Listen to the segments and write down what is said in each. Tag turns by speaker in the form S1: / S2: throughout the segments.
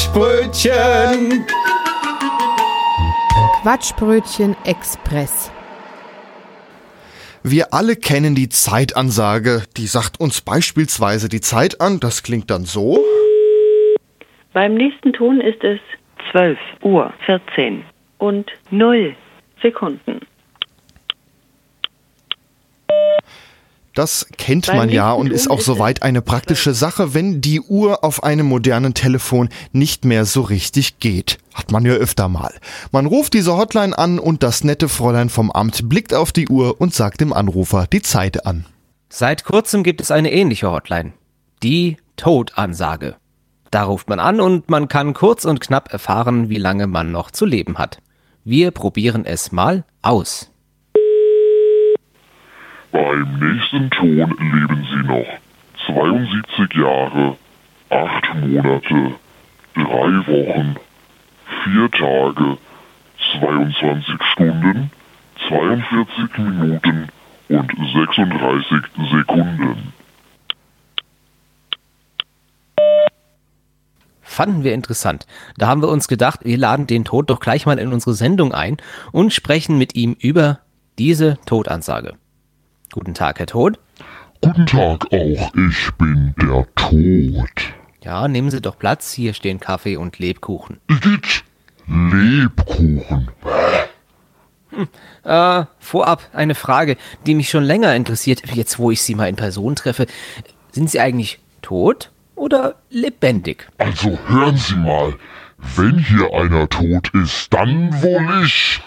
S1: Quatschbrötchen.
S2: Quatschbrötchen Express.
S3: Wir alle kennen die Zeitansage. Die sagt uns beispielsweise die Zeit an. Das klingt dann so.
S4: Beim nächsten Ton ist es 12:14 und 0 Sekunden.
S3: Das kennt man ja und ist auch soweit eine praktische Sache, wenn die Uhr auf einem modernen Telefon nicht mehr so richtig geht. Hat man ja öfter mal. Man ruft diese Hotline an und das nette Fräulein vom Amt blickt auf die Uhr und sagt dem Anrufer die Zeit an.
S5: Seit kurzem gibt es eine ähnliche Hotline. Die Todansage. Da ruft man an und man kann kurz und knapp erfahren, wie lange man noch zu leben hat. Wir probieren es mal aus.
S6: Beim nächsten Ton leben Sie noch 72 Jahre, 8 Monate, 3 Wochen, 4 Tage, 22 Stunden, 42 Minuten und 36 Sekunden.
S5: Fanden wir interessant. Da haben wir uns gedacht, wir laden den Tod doch gleich mal in unsere Sendung ein und sprechen mit ihm über diese Todansage. Guten Tag, Herr Tod.
S6: Guten Tag auch, ich bin der Tod.
S5: Ja, nehmen Sie doch Platz, hier stehen Kaffee und Lebkuchen.
S6: Igitt, Lebkuchen.
S5: Vorab eine Frage, die mich schon länger interessiert, jetzt wo ich Sie mal in Person treffe. Sind Sie eigentlich tot oder lebendig?
S6: Also hören Sie mal, wenn hier einer tot ist, dann wohl ich.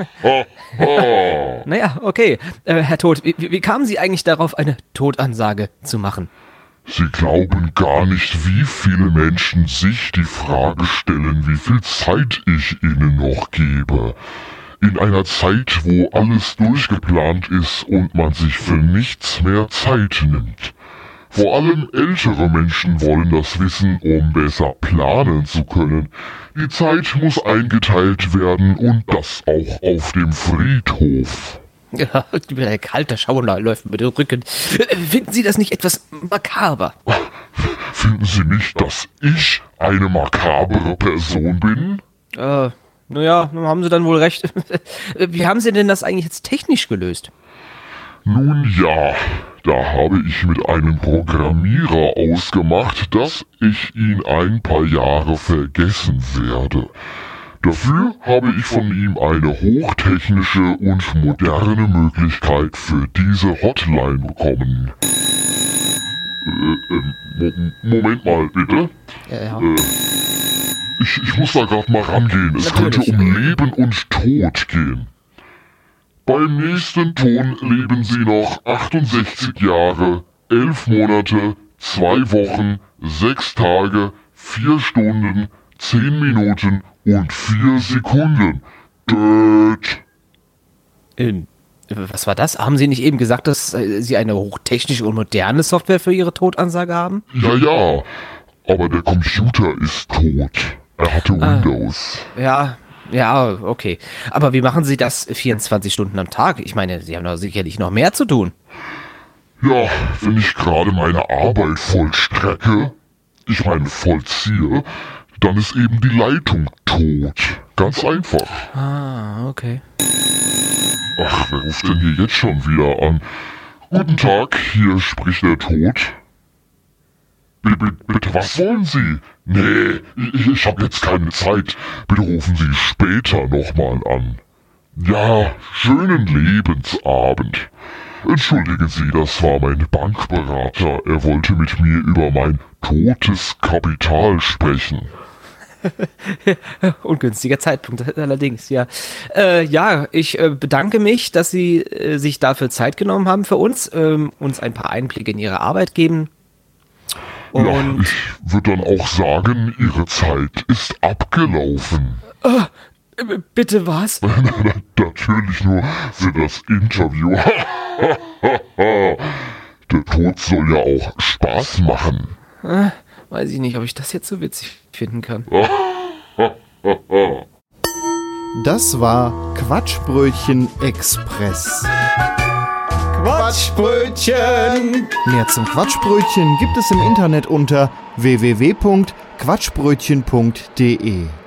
S5: Naja, okay. Herr Tod, wie kamen Sie eigentlich darauf, eine Todansage zu machen?
S6: Sie glauben gar nicht, wie viele Menschen sich die Frage stellen, wie viel Zeit ich ihnen noch gebe. In einer Zeit, wo alles durchgeplant ist und man sich für nichts mehr Zeit nimmt. Vor allem ältere Menschen wollen das wissen, um besser planen zu können. Die Zeit muss eingeteilt werden und das auch auf dem Friedhof.
S5: Ja, der kalte Schauer läuft mir den Rücken. Finden Sie das nicht etwas makaber?
S6: Finden Sie nicht, dass ich eine makabere Person bin?
S5: Naja, haben Sie dann wohl recht. Wie haben Sie denn das eigentlich jetzt technisch gelöst?
S6: Nun ja, da habe ich mit einem Programmierer ausgemacht, dass ich ihn ein paar Jahre vergessen werde. Dafür habe ich von ihm eine hochtechnische und moderne Möglichkeit für diese Hotline bekommen. Moment mal, bitte.
S5: Ja.
S6: Ich muss da gerade mal rangehen. Es könnte um Leben und Tod gehen. Beim nächsten Ton leben Sie noch 68 Jahre, 11 Monate, 2 Wochen, 6 Tage, 4 Stunden, 10 Minuten und 4 Sekunden. Död.
S5: Was war das? Haben Sie nicht eben gesagt, dass Sie eine hochtechnische und moderne Software für Ihre Todansage haben?
S6: Ja, aber der Computer ist tot. Er hatte Windows.
S5: Ja, okay. Aber wie machen Sie das 24 Stunden am Tag? Ich meine, Sie haben doch sicherlich noch mehr zu tun.
S6: Ja, wenn ich gerade meine Arbeit vollziehe, dann ist eben die Leitung tot. Ganz einfach.
S5: Ah, okay.
S6: Ach, wer ruft denn hier jetzt schon wieder an? Guten Tag, hier spricht der Tod. Bitte, was wollen Sie? Nee, ich habe jetzt keine Zeit. Bitte rufen Sie später nochmal an. Ja, schönen Lebensabend. Entschuldigen Sie, das war mein Bankberater. Er wollte mit mir über mein totes Kapital sprechen.
S5: Ungünstiger Zeitpunkt allerdings, ja. Ich bedanke mich, dass Sie sich dafür Zeit genommen haben für uns, uns ein paar Einblicke in Ihre Arbeit geben. Und
S6: ja, ich würde dann auch sagen, Ihre Zeit ist abgelaufen.
S5: Bitte was?
S6: Natürlich nur für das Interview. Der Tod soll ja auch Spaß machen.
S5: Weiß ich nicht, ob ich das jetzt so witzig finden kann.
S3: Das war Quatschbrötchen Express. Quatschbrötchen. Mehr zum Quatschbrötchen gibt es im Internet unter www.quatschbrötchen.de.